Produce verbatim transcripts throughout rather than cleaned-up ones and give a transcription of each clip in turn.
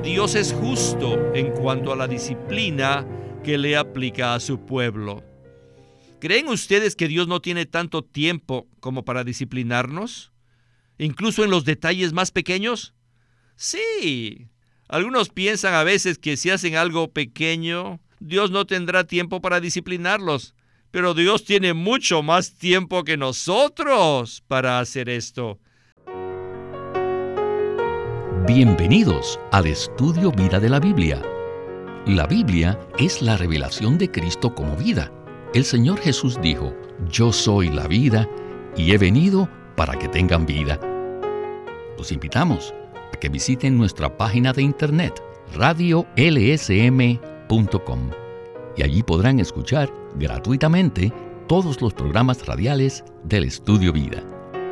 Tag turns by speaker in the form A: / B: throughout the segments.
A: Dios es justo en cuanto a la disciplina que le aplica a su pueblo. ¿Creen ustedes que Dios no tiene tanto tiempo como para disciplinarnos? ¿Incluso en los detalles más pequeños? Sí. Algunos piensan a veces que si hacen algo pequeño, Dios no tendrá tiempo para disciplinarlos. Pero Dios tiene mucho más tiempo que nosotros para hacer esto.
B: Bienvenidos al Estudio Vida de la Biblia. La Biblia es la revelación de Cristo como vida. El Señor Jesús dijo, «Yo soy la vida y he venido para que tengan vida». Los invitamos a que visiten nuestra página de internet, radio l s m punto com, y allí podrán escuchar gratuitamente todos los programas radiales del Estudio Vida.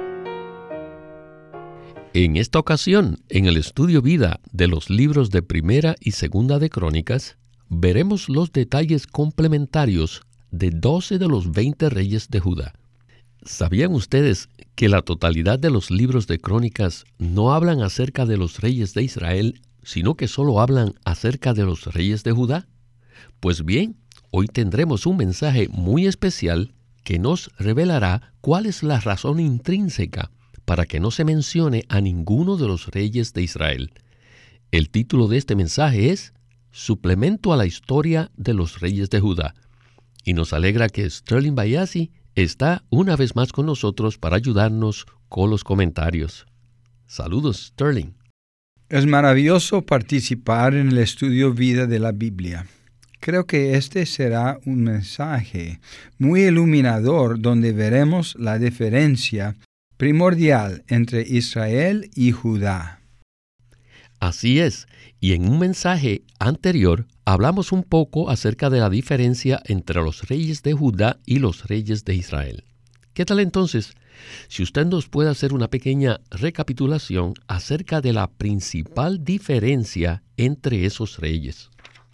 B: En esta ocasión, en el Estudio Vida de los libros de Primera y Segunda de Crónicas, veremos los detalles complementarios de doce de los veinte reyes de Judá. ¿Sabían ustedes que la totalidad de los libros de Crónicas no hablan acerca de los reyes de Israel, sino que solo hablan acerca de los reyes de Judá? Pues bien, hoy tendremos un mensaje muy especial que nos revelará cuál es la razón intrínseca para que no se mencione a ninguno de los reyes de Israel. El título de este mensaje es Suplemento a la historia de los reyes de Judá. Y nos alegra que Sterling Bayasi está una vez más con nosotros para ayudarnos con los comentarios. Saludos, Sterling.
C: Es maravilloso participar en el Estudio Vida de la Biblia. Creo que este será un mensaje muy iluminador donde veremos la diferencia primordial entre Israel y Judá.
B: Así es, y en un mensaje anterior hablamos un poco acerca de la diferencia entre los reyes de Judá y los reyes de Israel. ¿Qué tal entonces si usted nos puede hacer una pequeña recapitulación acerca de la principal diferencia entre esos reyes?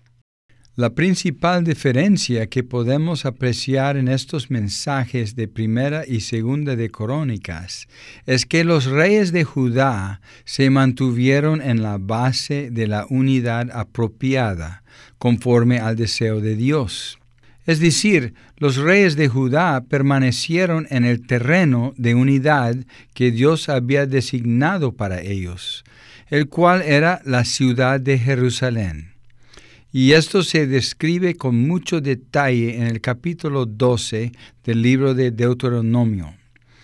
C: La principal diferencia que podemos apreciar en estos mensajes de Primera y Segunda de Crónicas es que los reyes de Judá se mantuvieron en la base de la unidad apropiada, conforme al deseo de Dios. Es decir, los reyes de Judá permanecieron en el terreno de unidad que Dios había designado para ellos, el cual era la ciudad de Jerusalén. Y esto se describe con mucho detalle en el capítulo doce del libro de Deuteronomio.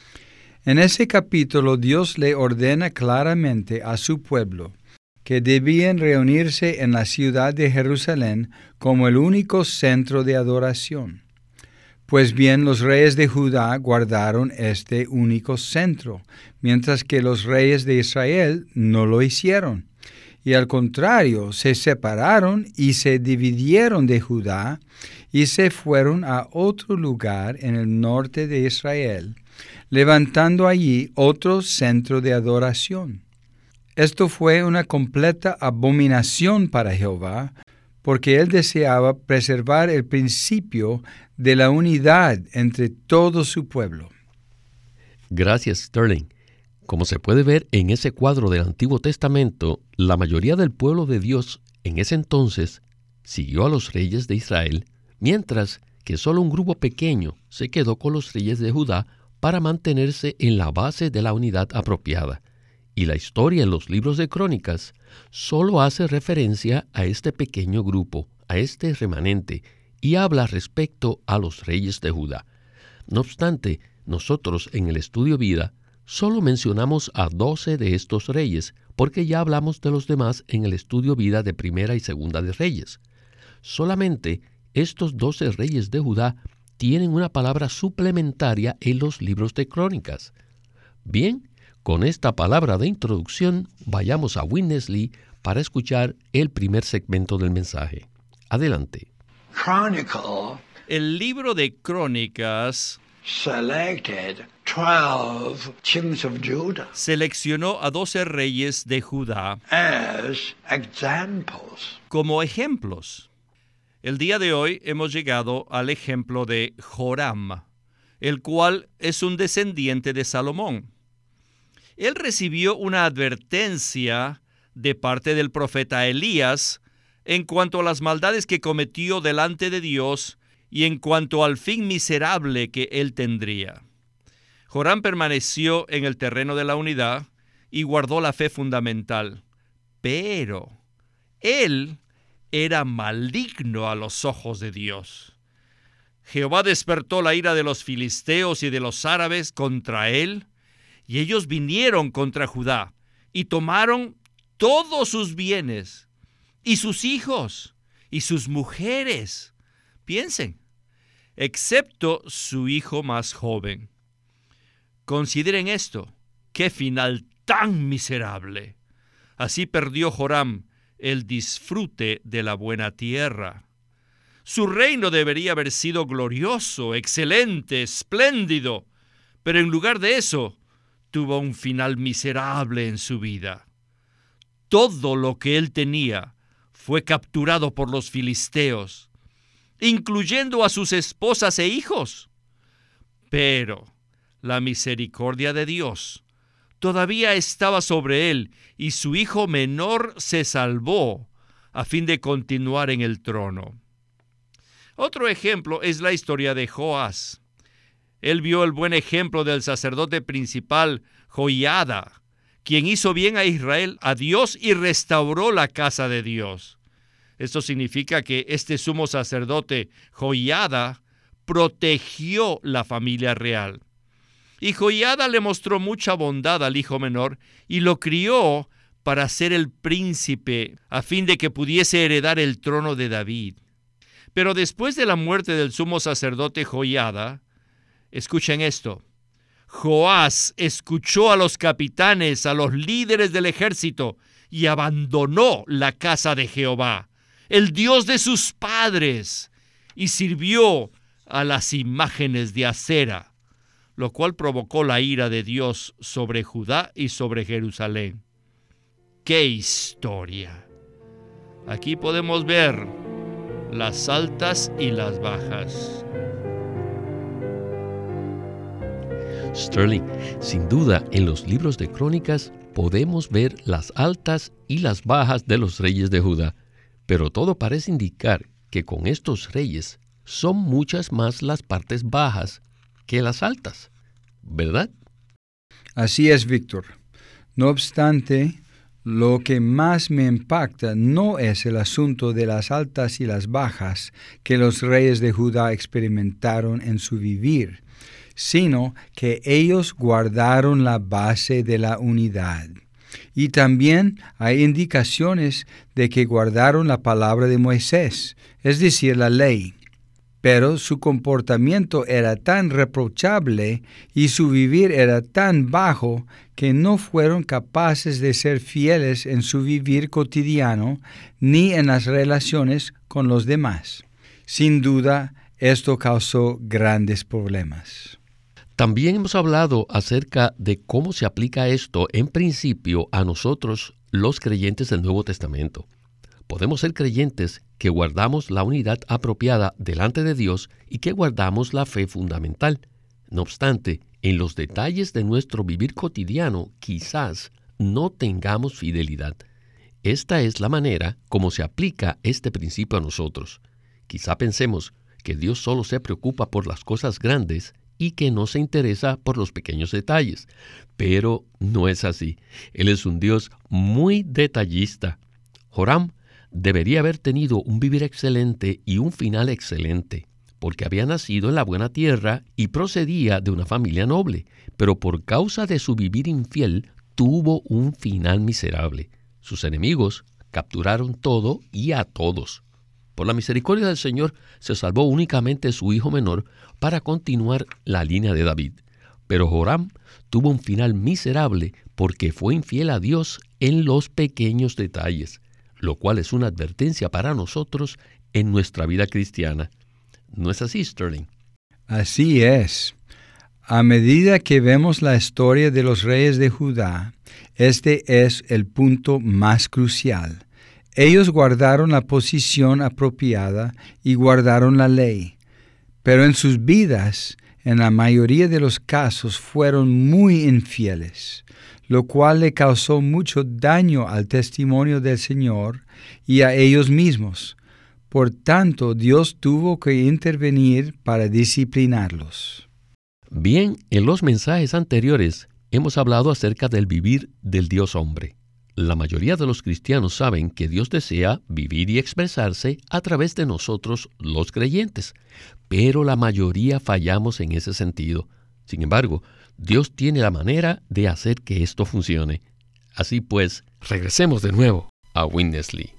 C: En ese capítulo Dios le ordena claramente a su pueblo que debían reunirse en la ciudad de Jerusalén como el único centro de adoración. Pues bien, los reyes de Judá guardaron este único centro, mientras que los reyes de Israel no lo hicieron. Y al contrario, se separaron y se dividieron de Judá y se fueron a otro lugar en el norte de Israel, levantando allí otro centro de adoración. Esto fue una completa abominación para Jehová, porque él deseaba preservar el principio de la unidad entre todo su pueblo.
B: Gracias, Sterling. Como se puede ver en ese cuadro del Antiguo Testamento, la mayoría del pueblo de Dios en ese entonces siguió a los reyes de Israel, mientras que solo un grupo pequeño se quedó con los reyes de Judá para mantenerse en la base de la unidad apropiada. Y la historia en los libros de Crónicas solo hace referencia a este pequeño grupo, a este remanente, y habla respecto a los reyes de Judá. No obstante, nosotros en el Estudio Vida solo mencionamos a doce de estos reyes, porque ya hablamos de los demás en el Estudio Vida de Primera y Segunda de Reyes. Solamente estos doce reyes de Judá tienen una palabra suplementaria en los libros de Crónicas. Bien, con esta palabra de introducción, vayamos a Witness Lee para escuchar el primer segmento del mensaje. Adelante.
D: Chronicle.
A: El libro de Crónicas
D: Selected twelve kings of Judah
A: seleccionó a doce reyes de Judá
D: as examples.
A: como ejemplos. El día de hoy hemos llegado al ejemplo de Joram, el cual es un descendiente de Salomón. Él recibió una advertencia de parte del profeta Elías en cuanto a las maldades que cometió delante de Dios y en cuanto al fin miserable que él tendría. Joram permaneció en el terreno de la unidad y guardó la fe fundamental, pero él era maligno a los ojos de Dios. Jehová despertó la ira de los filisteos y de los árabes contra él, y ellos vinieron contra Judá y tomaron todos sus bienes, y sus hijos, y sus mujeres. Piensen, excepto su hijo más joven. Consideren esto, qué final tan miserable. Así perdió Joram el disfrute de la buena tierra. Su reino debería haber sido glorioso, excelente, espléndido, pero en lugar de eso, tuvo un final miserable en su vida. Todo lo que él tenía fue capturado por los filisteos, incluyendo a sus esposas e hijos. Pero la misericordia de Dios todavía estaba sobre él, y su hijo menor se salvó a fin de continuar en el trono. Otro ejemplo es la historia de Joás. Él vio el buen ejemplo del sacerdote principal Joiada, quien hizo bien a Israel, a Dios, y restauró la casa de Dios. Esto significa que este sumo sacerdote Joiada protegió la familia real. Y Joiada le mostró mucha bondad al hijo menor y lo crió para ser el príncipe, a fin de que pudiese heredar el trono de David. Pero después de la muerte del sumo sacerdote Joiada, escuchen esto, Joás escuchó a los capitanes, a los líderes del ejército, y abandonó la casa de Jehová, el Dios de sus padres, y sirvió a las imágenes de acera, lo cual provocó la ira de Dios sobre Judá y sobre Jerusalén. ¡Qué historia! Aquí podemos ver las altas y las bajas.
B: Sterling, sin duda, en los libros de Crónicas podemos ver las altas y las bajas de los reyes de Judá, pero todo parece indicar que con estos reyes son muchas más las partes bajas que las altas, ¿verdad?
C: Así es, Víctor. No obstante, lo que más me impacta no es el asunto de las altas y las bajas que los reyes de Judá experimentaron en su vivir, sino que ellos guardaron la base de la unidad. Y también hay indicaciones de que guardaron la palabra de Moisés, es decir, la ley. Pero su comportamiento era tan reprochable y su vivir era tan bajo que no fueron capaces de ser fieles en su vivir cotidiano ni en las relaciones con los demás. Sin duda, esto causó grandes problemas.
B: También hemos hablado acerca de cómo se aplica esto en principio a nosotros, los creyentes del Nuevo Testamento. Podemos ser creyentes que guardamos la unidad apropiada delante de Dios y que guardamos la fe fundamental. No obstante, en los detalles de nuestro vivir cotidiano quizás no tengamos fidelidad. Esta es la manera como se aplica este principio a nosotros. Quizá pensemos que Dios solo se preocupa por las cosas grandes y que no se interesa por los pequeños detalles. Pero no es así. Él es un Dios muy detallista. Joram debería haber tenido un vivir excelente y un final excelente, porque había nacido en la buena tierra y procedía de una familia noble, pero por causa de su vivir infiel, tuvo un final miserable. Sus enemigos capturaron todo y a todos. Por la misericordia del Señor, se salvó únicamente su hijo menor para continuar la línea de David. Pero Joram tuvo un final miserable porque fue infiel a Dios en los pequeños detalles, lo cual es una advertencia para nosotros en nuestra vida cristiana. ¿No es así, Sterling?
C: Así es. A medida que vemos la historia de los reyes de Judá, este es el punto más crucial. Ellos guardaron la posición apropiada y guardaron la ley, pero en sus vidas, en la mayoría de los casos, fueron muy infieles, lo cual le causó mucho daño al testimonio del Señor y a ellos mismos. Por tanto, Dios tuvo que intervenir para disciplinarlos.
B: Bien, en los mensajes anteriores hemos hablado acerca del vivir del Dios hombre. La mayoría de los cristianos saben que Dios desea vivir y expresarse a través de nosotros los creyentes, pero la mayoría fallamos en ese sentido. Sin embargo, Dios tiene la manera de hacer que esto funcione. Así pues, regresemos de nuevo a Witness Lee.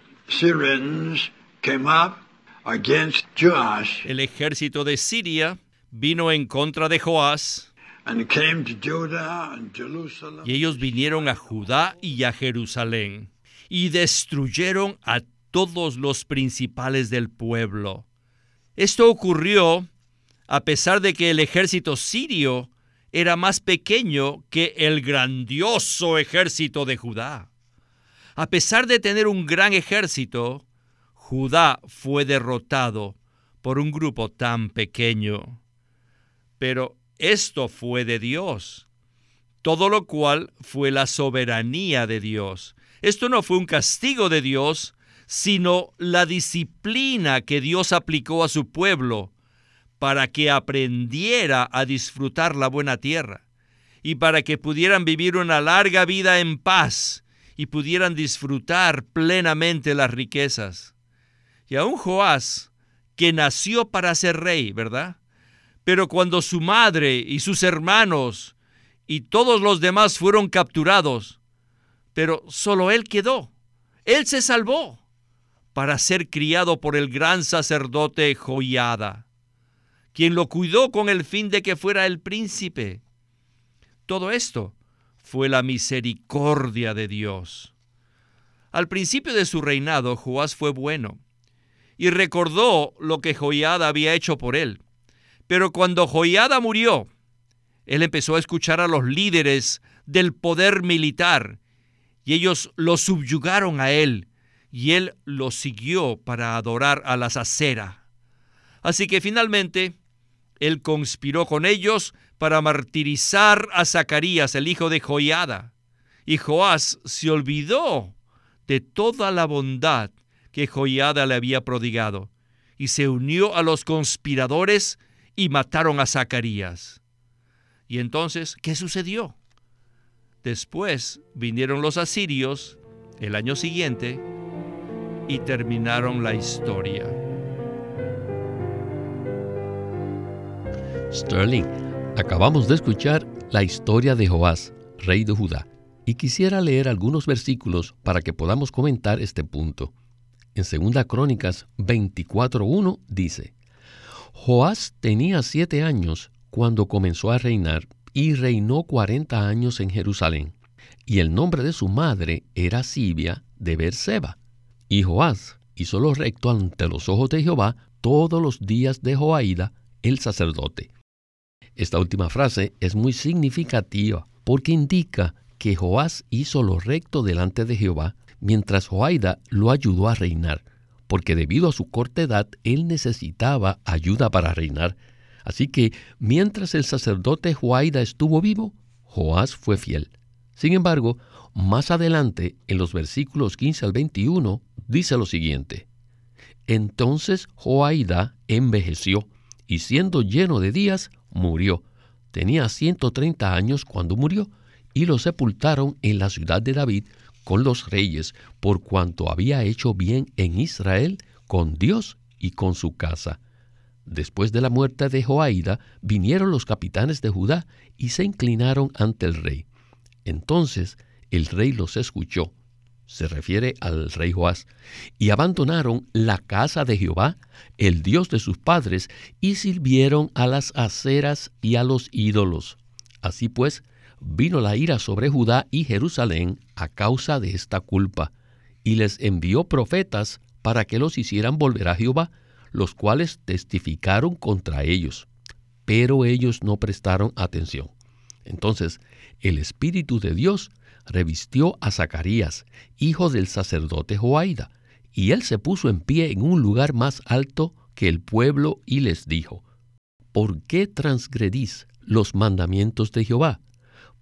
D: Syrians came up against Joash
A: El ejército de Siria vino en contra de Joás,
D: and came to Judah and Jerusalem.
A: y ellos vinieron a Judá y a Jerusalén, y destruyeron a todos los principales del pueblo. Esto ocurrió a pesar de que el ejército sirio era más pequeño que el grandioso ejército de Judá. A pesar de tener un gran ejército, Judá fue derrotado por un grupo tan pequeño. Pero esto fue de Dios, todo lo cual fue la soberanía de Dios. Esto no fue un castigo de Dios, sino la disciplina que Dios aplicó a su pueblo para que aprendiera a disfrutar la buena tierra y para que pudieran vivir una larga vida en paz y pudieran disfrutar plenamente las riquezas. Y aún Joás, que nació para ser rey, ¿verdad? Pero cuando su madre y sus hermanos y todos los demás fueron capturados, pero solo él quedó. Él se salvó para ser criado por el gran sacerdote Joiada, quien lo cuidó con el fin de que fuera el príncipe. Todo esto fue la misericordia de Dios. Al principio de su reinado, Joás fue bueno y recordó lo que Joiada había hecho por él. Pero cuando Joiada murió, él empezó a escuchar a los líderes del poder militar y ellos lo subyugaron a él y él lo siguió para adorar a las Asera. Así que finalmente él conspiró con ellos para martirizar a Zacarías, el hijo de Joiada. Y Joás se olvidó de toda la bondad que Joiada le había prodigado y se unió a los conspiradores y mataron a Zacarías. Y entonces, ¿qué sucedió? Después vinieron los asirios el año siguiente y terminaron la historia.
B: Sterling, acabamos de escuchar la historia de Joás, rey de Judá, y quisiera leer algunos versículos para que podamos comentar este punto. En Segunda Crónicas veinticuatro uno dice: Joás tenía siete años cuando comenzó a reinar y reinó cuarenta años en Jerusalén. Y el nombre de su madre era Sibia de Beerseba. Y Joás hizo lo recto ante los ojos de Jehová todos los días de Joaída, el sacerdote. Esta última frase es muy significativa porque indica que Joás hizo lo recto delante de Jehová mientras Joaída lo ayudó a reinar, porque debido a su corta edad él necesitaba ayuda para reinar. Así que mientras el sacerdote Joaída estuvo vivo, Joás fue fiel. Sin embargo, más adelante, en los versículos quince al veintiuno, dice lo siguiente: Entonces Joaída envejeció, y siendo lleno de días, murió. Tenía ciento treinta años cuando murió, y lo sepultaron en la ciudad de David con los reyes, por cuanto había hecho bien en Israel con Dios y con su casa. Después de la muerte de Joaída, vinieron los capitanes de Judá y se inclinaron ante el rey. Entonces el rey los escuchó, se refiere al rey Joás, y abandonaron la casa de Jehová, el Dios de sus padres, y sirvieron a las aseras y a los ídolos. Así pues, vino la ira sobre Judá y Jerusalén a causa de esta culpa, y les envió profetas para que los hicieran volver a Jehová, los cuales testificaron contra ellos, pero ellos no prestaron atención. Entonces, el Espíritu de Dios revistió a Zacarías, hijo del sacerdote Joaída, y él se puso en pie en un lugar más alto que el pueblo y les dijo: ¿Por qué transgredís los mandamientos de Jehová?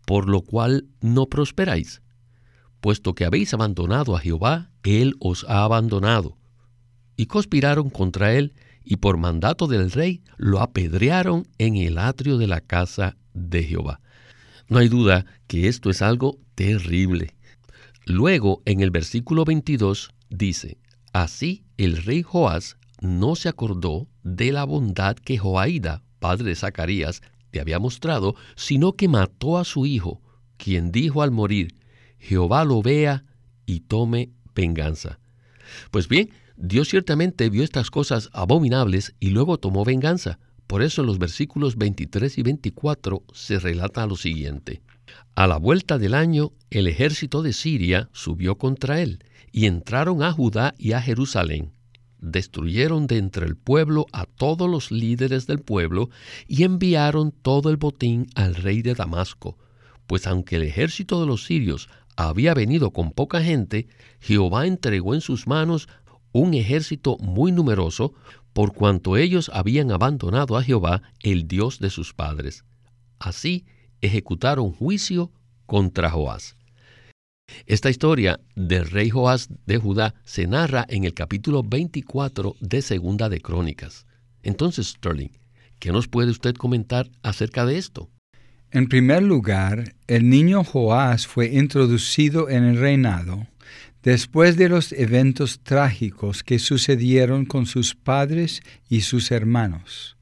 B: por lo cual no prosperáis? Puesto que habéis abandonado a Jehová, Él os ha abandonado. Y conspiraron contra él, y por mandato del rey lo apedrearon en el atrio de la casa de Jehová. No hay duda que esto es algo terrible. Luego, en el versículo veintidós, dice: Así el rey Joás no se acordó de la bondad que Joaída, padre de Zacarías, le había mostrado, sino que mató a su hijo, quien dijo al morir: Jehová lo vea y tome venganza. Pues bien, Dios ciertamente vio estas cosas abominables y luego tomó venganza. Por eso en los versículos veintitrés y veinticuatro se relata lo siguiente: A la vuelta del año, el ejército de Siria subió contra él, y entraron a Judá y a Jerusalén. Destruyeron de entre el pueblo a todos los líderes del pueblo, y enviaron todo el botín al rey de Damasco. Pues aunque el ejército de los sirios había venido con poca gente, Jehová entregó en sus manos un ejército muy numeroso, por cuanto ellos habían abandonado a Jehová, el Dios de sus padres. Así ejecutaron juicio contra Joás. Esta historia del rey Joás de Judá se narra en el capítulo veinticuatro de Segunda de Crónicas. Entonces, Sterling, ¿qué nos puede usted comentar acerca de esto?
C: En primer lugar, el niño Joás fue introducido en el reinado después de los eventos trágicos que sucedieron con sus padres y sus hermanos.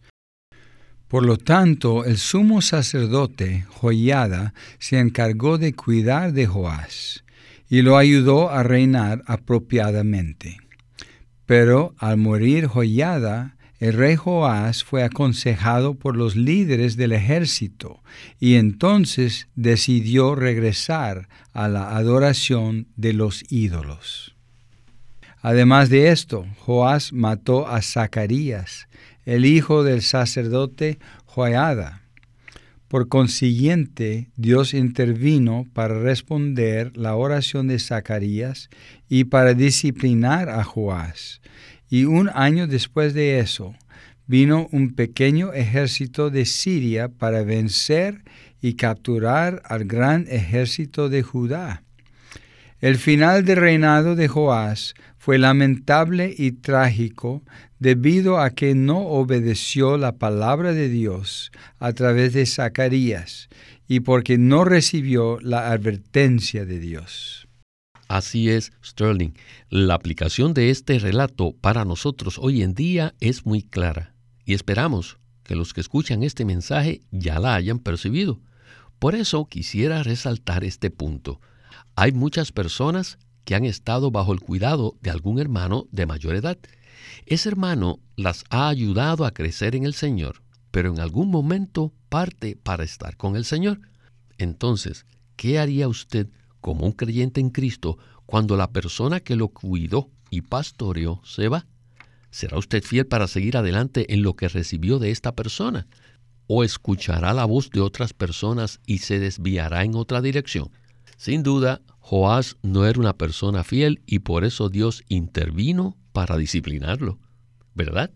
C: Por lo tanto, el sumo sacerdote, Joiada, se encargó de cuidar de Joás y lo ayudó a reinar apropiadamente. Pero al morir Joiada, el rey Joás fue aconsejado por los líderes del ejército y entonces decidió regresar a la adoración de los ídolos. Además de esto, Joás mató a Zacarías, el hijo del sacerdote Joiada. Por consiguiente, Dios intervino para responder la oración de Zacarías y para disciplinar a Joás. Y un año después de eso, vino un pequeño ejército de Siria para vencer y capturar al gran ejército de Judá. El final del reinado de Joás fue lamentable y trágico debido a que no obedeció la palabra de Dios a través de Zacarías y porque no recibió la advertencia de Dios.
B: Así es, Sterling. La aplicación de este relato para nosotros hoy en día es muy clara y esperamos que los que escuchan este mensaje ya la hayan percibido. Por eso quisiera resaltar este punto. Hay muchas personas que han estado bajo el cuidado de algún hermano de mayor edad. Ese hermano las ha ayudado a crecer en el Señor, pero en algún momento parte para estar con el Señor. Entonces, ¿qué haría usted como un creyente en Cristo cuando la persona que lo cuidó y pastoreó se va? ¿Será usted fiel para seguir adelante en lo que recibió de esta persona? ¿O escuchará la voz de otras personas y se desviará en otra dirección? Sin duda, Joás no era una persona fiel y por eso Dios intervino para disciplinarlo, ¿verdad?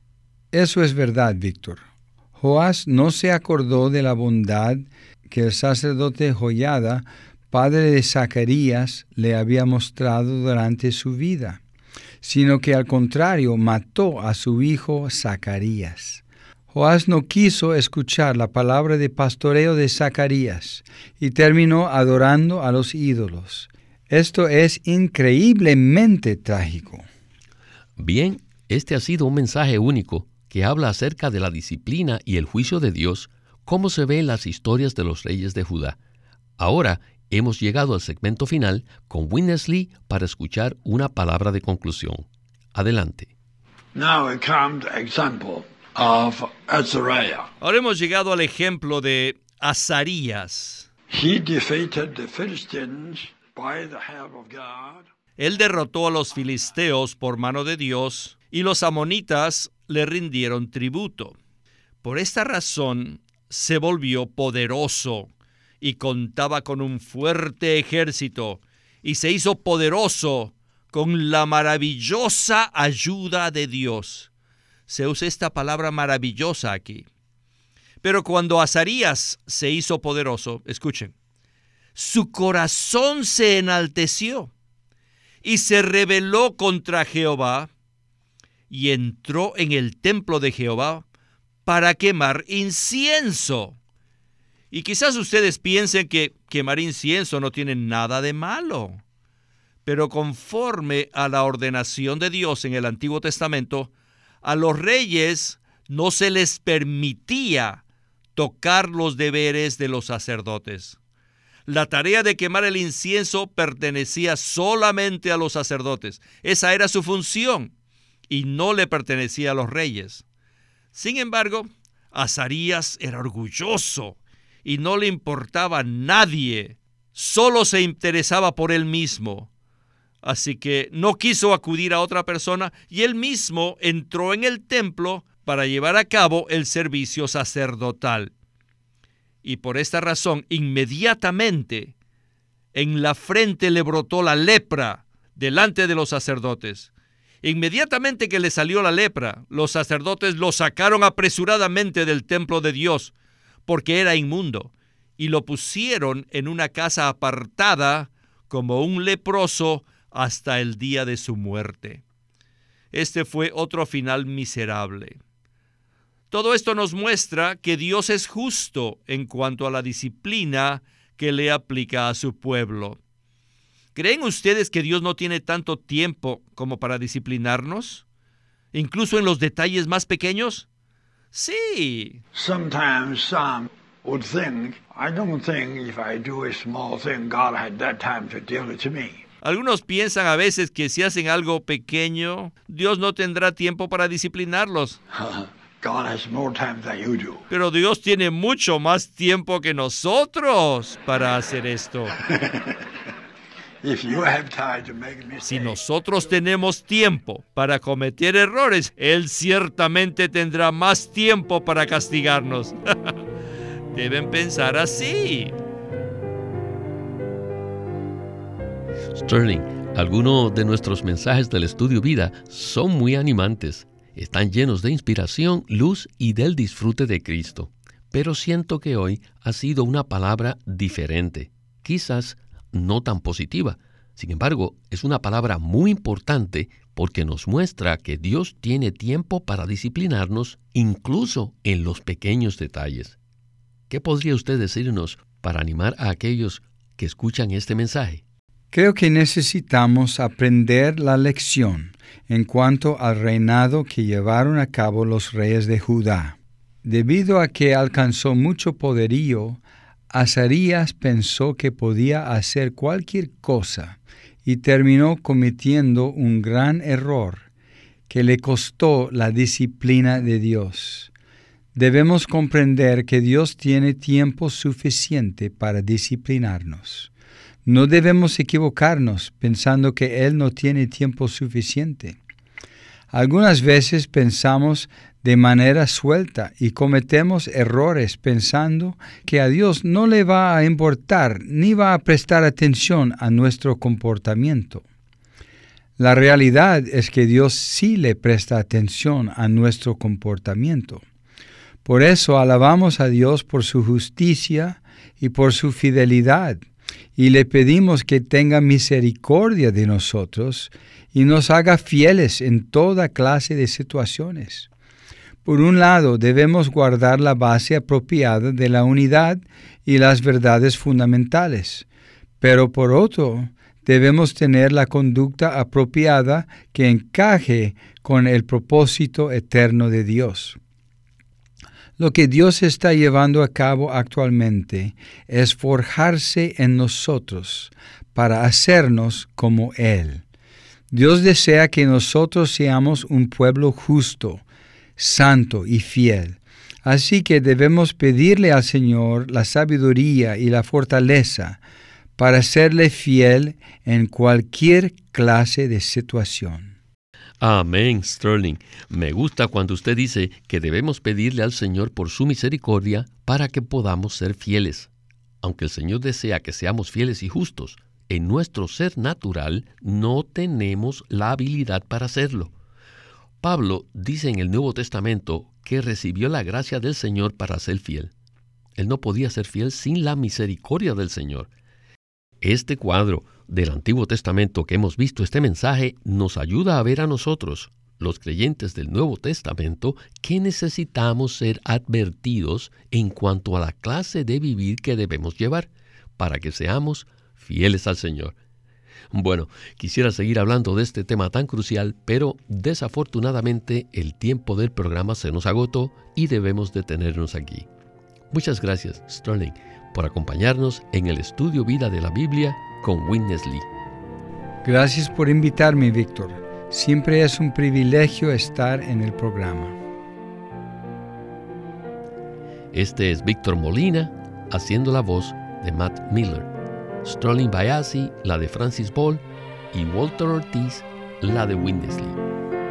C: Eso es verdad, Víctor. Joás no se acordó de la bondad que el sacerdote Joiada, padre de Zacarías, le había mostrado durante su vida, sino que al contrario mató a su hijo Zacarías. Joás no quiso escuchar la palabra de pastoreo de Zacarías y terminó adorando a los ídolos. Esto es increíblemente trágico.
B: Bien, este ha sido un mensaje único que habla acerca de la disciplina y el juicio de Dios, como se ve en las historias de los reyes de Judá. Ahora hemos llegado al segmento final con Witness Lee para escuchar una palabra de conclusión. Adelante.
D: Now it comes the example of Azariah.
A: Ahora hemos llegado al ejemplo de Azarías.
D: He defeated the Philistines by the help of God.
A: Él derrotó a los filisteos por mano de Dios y los amonitas le rindieron tributo. Por esta razón se volvió poderoso y contaba con un fuerte ejército y se hizo poderoso con la maravillosa ayuda de Dios. Se usa esta palabra maravillosa aquí. Pero cuando Azarías se hizo poderoso, escuchen, su corazón se enalteció y se rebeló contra Jehová y entró en el templo de Jehová para quemar incienso. Y quizás ustedes piensen que quemar incienso no tiene nada de malo. Pero conforme a la ordenación de Dios en el Antiguo Testamento, a los reyes no se les permitía tocar los deberes de los sacerdotes. La tarea de quemar el incienso pertenecía solamente a los sacerdotes. Esa era su función y no le pertenecía a los reyes. Sin embargo, Azarías era orgulloso y no le importaba a nadie. Solo se interesaba por él mismo. Así que no quiso acudir a otra persona y él mismo entró en el templo para llevar a cabo el servicio sacerdotal. Y por esta razón, inmediatamente, en la frente le brotó la lepra delante de los sacerdotes. Inmediatamente que le salió la lepra, los sacerdotes lo sacaron apresuradamente del templo de Dios, porque era inmundo, y lo pusieron en una casa apartada como un leproso hasta el día de su muerte. Este fue otro final miserable. Todo esto nos muestra que Dios es justo en cuanto a la disciplina que le aplica a su pueblo. ¿Creen ustedes que Dios no tiene tanto tiempo como para disciplinarnos? ¿Incluso en los detalles más pequeños? Sí.
D: Sometimes some would think, I don't think if I do a small thing, God had that time to deal with me.
A: Algunos piensan a veces que si hacen algo pequeño, Dios no tendrá tiempo para disciplinarlos.
D: God has more time than you do.
A: Pero Dios tiene mucho más tiempo que nosotros para hacer esto.
D: If you have time to make mistakes,
A: Si nosotros tenemos tiempo para cometer errores, Él ciertamente tendrá más tiempo para castigarnos. Deben pensar así.
B: Sterling, algunos de nuestros mensajes del Estudio Vida son muy animantes. Están llenos de inspiración, luz y del disfrute de Cristo. Pero siento que hoy ha sido una palabra diferente. Quizás no tan positiva. Sin embargo, es una palabra muy importante porque nos muestra que Dios tiene tiempo para disciplinarnos incluso en los pequeños detalles. ¿Qué podría usted decirnos para animar a aquellos que escuchan este mensaje?
C: Creo que necesitamos aprender la lección en cuanto al reinado que llevaron a cabo los reyes de Judá. Debido a que alcanzó mucho poderío, Azarías pensó que podía hacer cualquier cosa y terminó cometiendo un gran error que le costó la disciplina de Dios. Debemos comprender que Dios tiene tiempo suficiente para disciplinarnos. No debemos equivocarnos pensando que Él no tiene tiempo suficiente. Algunas veces pensamos de manera suelta y cometemos errores pensando que a Dios no le va a importar ni va a prestar atención a nuestro comportamiento. La realidad es que Dios sí le presta atención a nuestro comportamiento. Por eso alabamos a Dios por su justicia y por su fidelidad, y le pedimos que tenga misericordia de nosotros y nos haga fieles en toda clase de situaciones. Por un lado, debemos guardar la base apropiada de la unidad y las verdades fundamentales, pero por otro, debemos tener la conducta apropiada que encaje con el propósito eterno de Dios. Lo que Dios está llevando a cabo actualmente es forjarse en nosotros para hacernos como Él. Dios desea que nosotros seamos un pueblo justo, santo y fiel. Así que debemos pedirle al Señor la sabiduría y la fortaleza para serle fiel en cualquier clase de situación.
B: Amén, Sterling. Me gusta cuando usted dice que debemos pedirle al Señor por su misericordia para que podamos ser fieles. Aunque el Señor desea que seamos fieles y justos, en nuestro ser natural no tenemos la habilidad para hacerlo. Pablo dice en el Nuevo Testamento que recibió la gracia del Señor para ser fiel. Él no podía ser fiel sin la misericordia del Señor. Este cuadro del Antiguo Testamento que hemos visto, este mensaje, nos ayuda a ver a nosotros, los creyentes del Nuevo Testamento, que necesitamos ser advertidos en cuanto a la clase de vivir que debemos llevar para que seamos fieles al Señor. Bueno, quisiera seguir hablando de este tema tan crucial, pero desafortunadamente el tiempo del programa se nos agotó y debemos detenernos aquí. Muchas gracias, Sterling, por acompañarnos en el estudio Vida de la Biblia con Witness Lee.
C: Gracias por invitarme, Víctor. Siempre es un privilegio estar en el programa.
B: Este es Víctor Molina haciendo la voz de Matt Miller, Sterling Bayasi la de Francis Ball y Walter Ortiz la de Witness Lee.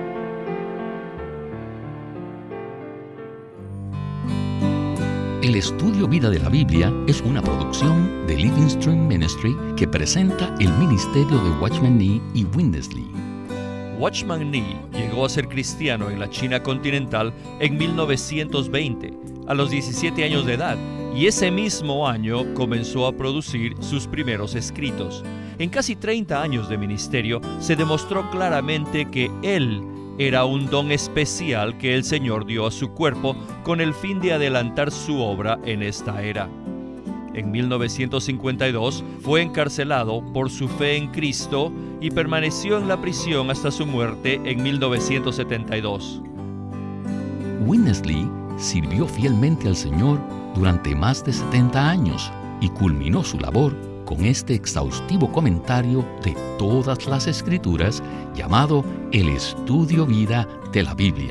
B: El estudio Vida de la Biblia es una producción de Living Stream Ministry que presenta el ministerio de Watchman Nee y Witness Lee.
A: Watchman Nee llegó a ser cristiano en la China continental en mil novecientos veinte, a los diecisiete años de edad, y ese mismo año comenzó a producir sus primeros escritos. En casi treinta años de ministerio se demostró claramente que él era un don especial que el Señor dio a su cuerpo con el fin de adelantar su obra en esta era. En mil novecientos cincuenta y dos fue encarcelado por su fe en Cristo y permaneció en la prisión hasta su muerte en mil novecientos setenta y dos.
B: Witness Lee sirvió fielmente al Señor durante más de setenta años y culminó su labor con este exhaustivo comentario de todas las Escrituras llamado El Estudio Vida de la Biblia.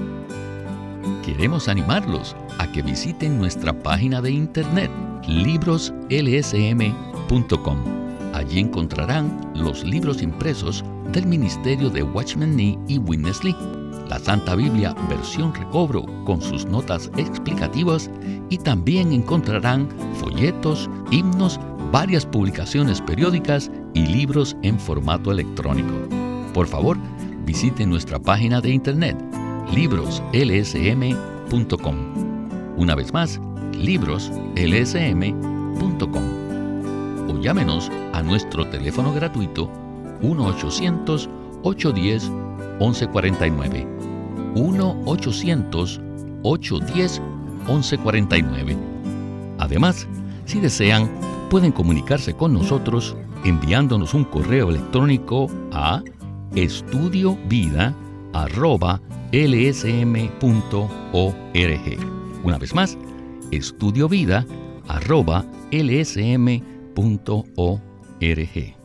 B: Queremos animarlos a que visiten nuestra página de internet libros l s m punto com. Allí encontrarán los libros impresos del ministerio de Watchman Nee y Witness Lee, la Santa Biblia versión recobro con sus notas explicativas, y también encontrarán folletos, himnos, varias publicaciones periódicas y libros en formato electrónico. Por favor, visite nuestra página de internet libros l s m punto com. Una vez más, libros l s m punto com. O llámenos a nuestro teléfono gratuito uno ochocientos, ochocientos diez, once cuarenta y nueve. uno ochocientos, ochocientos diez, once cuarenta y nueve. Además, si desean, pueden comunicarse con nosotros enviándonos un correo electrónico a estudiovida arroba l s m punto org. Una vez más, estudiovida arroba l s m punto org.